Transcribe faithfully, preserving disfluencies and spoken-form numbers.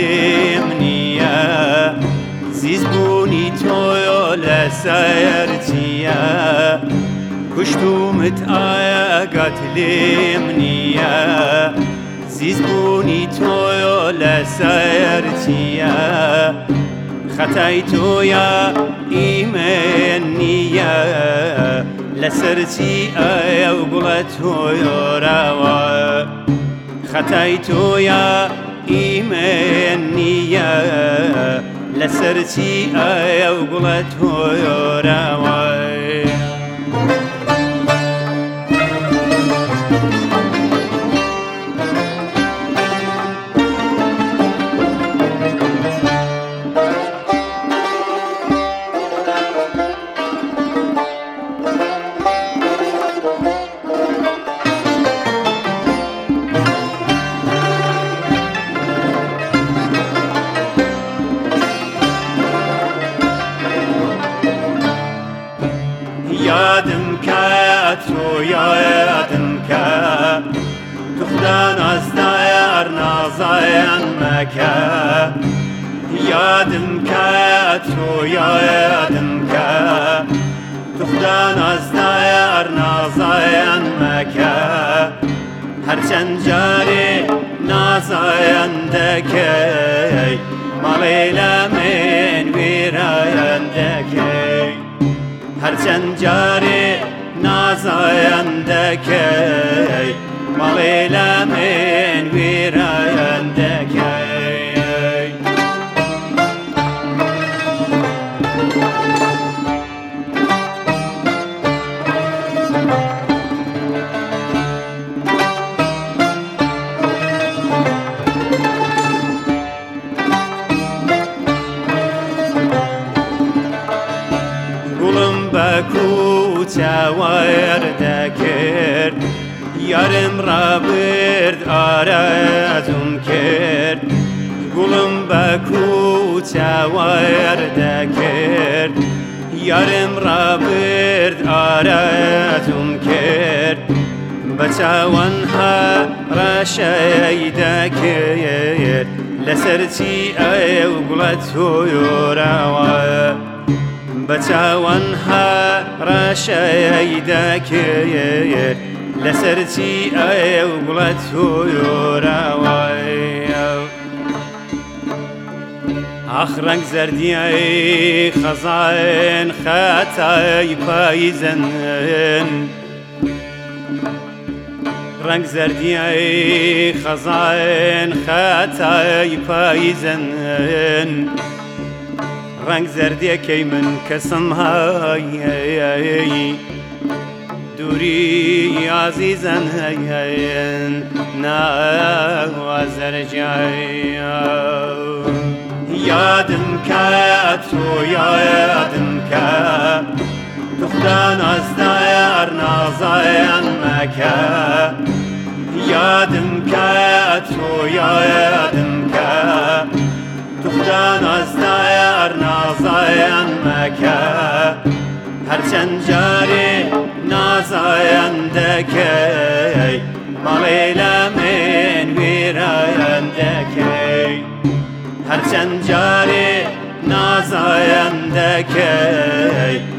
لیم نیه زیز بونی تو لسرتیه کشتومت آیا قتلیم نیه زیز بونی تو لسرتیه خطای تو یا ایمنیه لسرتی آیا و گلتو یاروا خطای تو یا ایمنیه لسرتی آیا و گلتو یاروا یادم که تو یادم که تو خدا نزدار نازاین مکه یادم که تو یادم که تو خدا نزدار نازاین مکه هرچند جاری نازاین دکی مالیلا من ویراین دکی هرچند جاری نازایندکی مالیلا من ویرایندکی کوچه ورده کرد یارم را برد آرزوم کرد گلم به کوچه ورده کرد یارم را برد آرزوم کرد بچوانها را شیده کرد لسرتی ایو گلتو یوروا بچوانها را شیده کرد لسرتی ایو گلتو یوروا آخ رنگ زردی ای خزان خطای پاییزن رنگ زردی ای خزان خطای پاییزن رنگ زردی که من کسم های دوری عزیزن های نوازر جای یادم که تو یادم که تو خدا نزدار نازاین مکه یادم که تو یادم که تو خدا نزدار نازاین مکه هرچند جاری نازایندکی مالیلا من ویرایندکی هرچند جاری نازایندکی